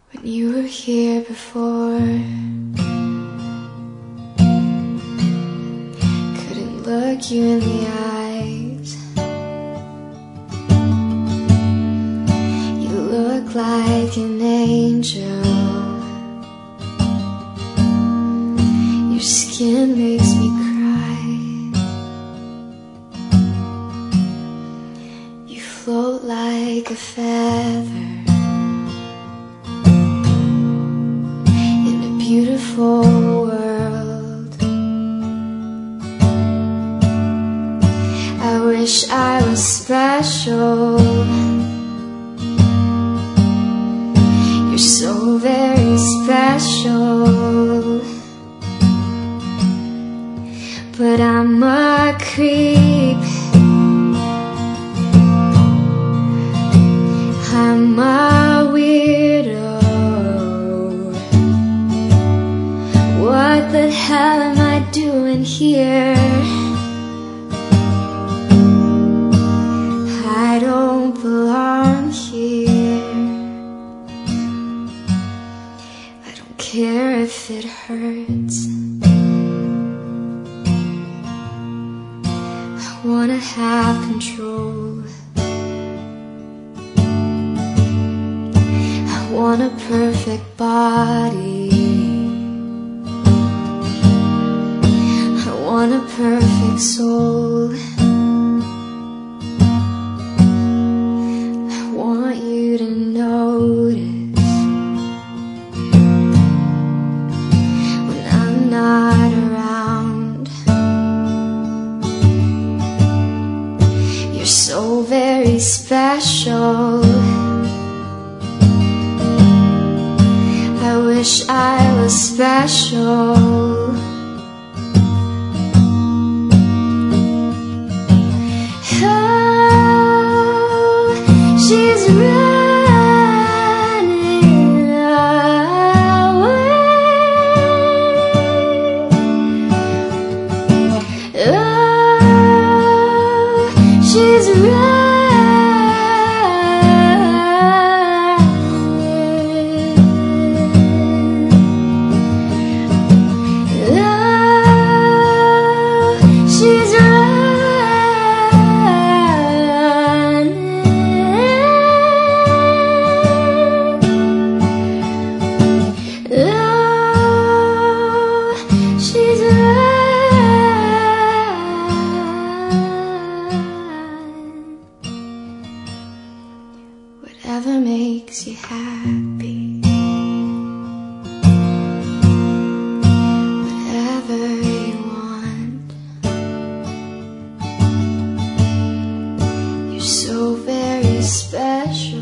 when you were here before. Couldn't look you in the eyes. You look like an angel. Your skin makes me cry. You float like a feather beautiful world. I wish I was special. You're so very special, but I'm a creep. I'm a weirdo. What the hell am I doing here? I don't belong here. I don't care if it hurts. I wanna have control. I want a perfect body. I want a perfect soul. I want you to notice when I'm not around. You're so very special. I wish I was special. She's running away. Oh, she's running. Oh, she's whatever makes you happy, whatever you want. You're so very special.